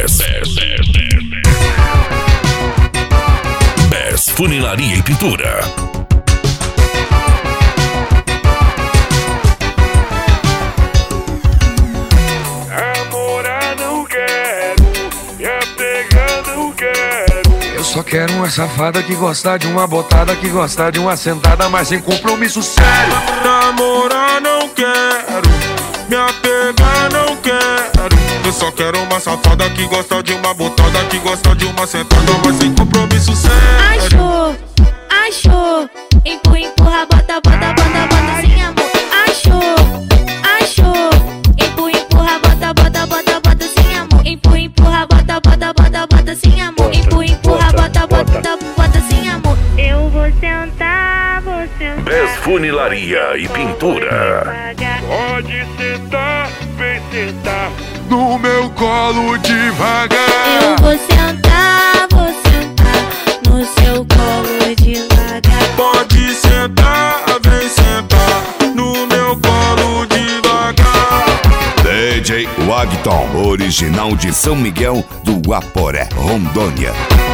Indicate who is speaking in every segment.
Speaker 1: Best Funilaria e Pintura.
Speaker 2: Namorar não quero, me apegar não quero.
Speaker 3: Eu só quero uma safada que gosta de uma botada, que gosta de uma sentada, mas sem compromisso sério.
Speaker 2: Namorar não quero, me apegar não quero. Eu só quero uma safada que gosta de uma botada, que gosta de uma sentada, mas sem compromisso sério.
Speaker 4: Achou, empurra, bota, sem amor. Achou, empurra, bota, sem amor. Empurra, bota, sem amor. Empurra, bota, sem amor. Eu vou sentar.
Speaker 1: Best Funilaria e Pintura.
Speaker 2: Pode sentar, vem sentar
Speaker 3: No meu colo devagar.
Speaker 4: Eu vou sentar no seu colo devagar.
Speaker 2: Pode sentar, vem sentar no meu colo devagar.
Speaker 5: DJ Wagton, original de São Miguel do Aporé, Rondônia.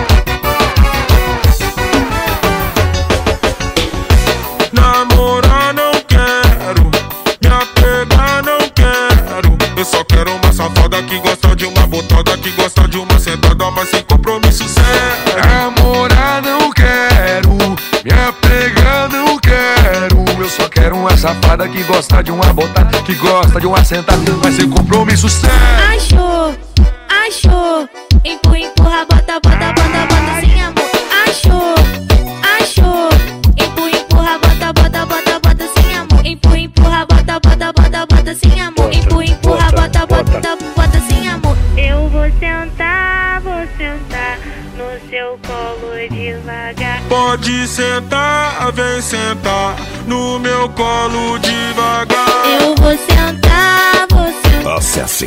Speaker 2: Namorar não quero, me apegar não quero. Eu só quero uma safada que gosta de uma botada, que gosta de uma sentada, mas sem compromisso sério.
Speaker 3: Namorar não quero, me apegar não quero. Eu só quero uma safada que gosta de uma botada, que gosta de uma sentada, mas sem compromisso sério.
Speaker 4: Achou, empurra, bota, sem amor. Achou, empurra, bota, sem amor. Empurra, bota, sem amor. Empurra, bota, sem amor. Eu vou sentar no seu colo devagar.
Speaker 2: Pode sentar, vem sentar no meu colo devagar.
Speaker 4: Eu vou sentar.
Speaker 5: Acesse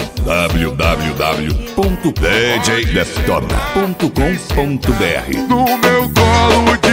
Speaker 5: www.djdeftorna.com.br.
Speaker 3: No meu colo devagar.